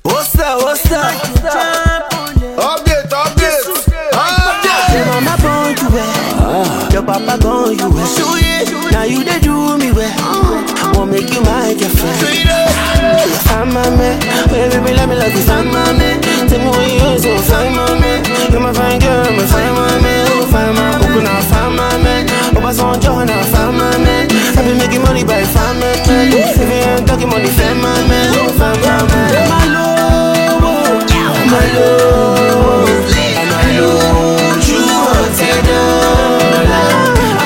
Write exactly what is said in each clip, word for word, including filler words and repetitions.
What's that? What's that? Update, update, update. Your mama born you well, your papa born you well. Now you they do me well. Won't make you my girlfriend. Find my man, baby, let me love you. Find my man, tell me what you is, so find my man. You're my fine girl, my find my man. Oh, find my, oh, now find my man. Oh, I saw Joe, now find my man. I been making money by find my man. If you ain't talking money, find my man. Oh, find my man. My love, my love, my love, you want to know.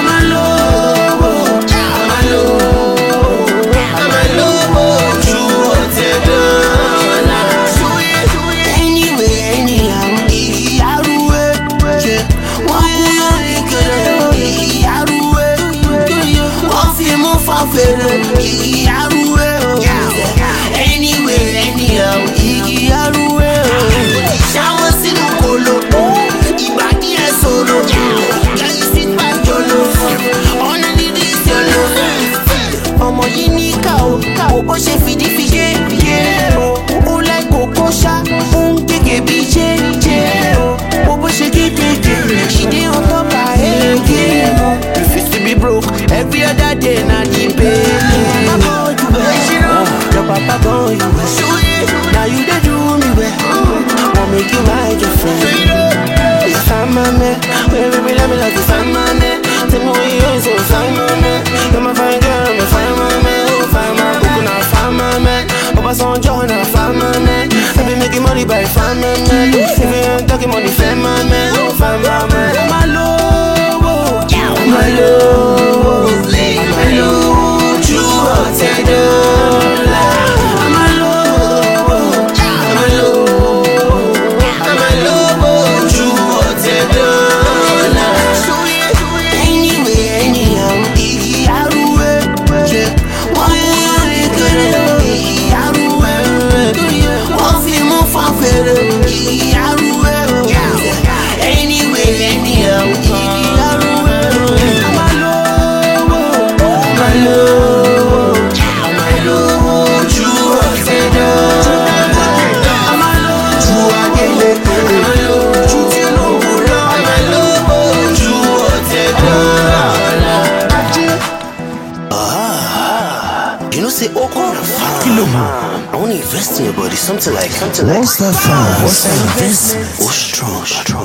Anyway, anyhow, Iggy Aruwe. Shower in the polo, Ibadi and solo. Can you sit back, Jolo? On a need is Jolo. Omo yinika o, o se fidi fije, o like Kokosha, un keke biche, o bo se keke, she dey on top of her game. Refuse to be broke every other day, na the pay. Your papa born you well. Now you they do me well. Won't make you my girlfriend. Find my man, baby, let me love you. Find my man, tell me what you is, so find my man. You're my fine girl, my find my man. Oh, find my book, now find my man. Oh, I saw Joe, now find my man. I been making money by find my man. If you ain't talking money, find my man. Oh, find my man. My love, my love, my love, you want to know. I want to invest in your body, something like, something like. What's that fun? What's that investment? Oh, strong, strong.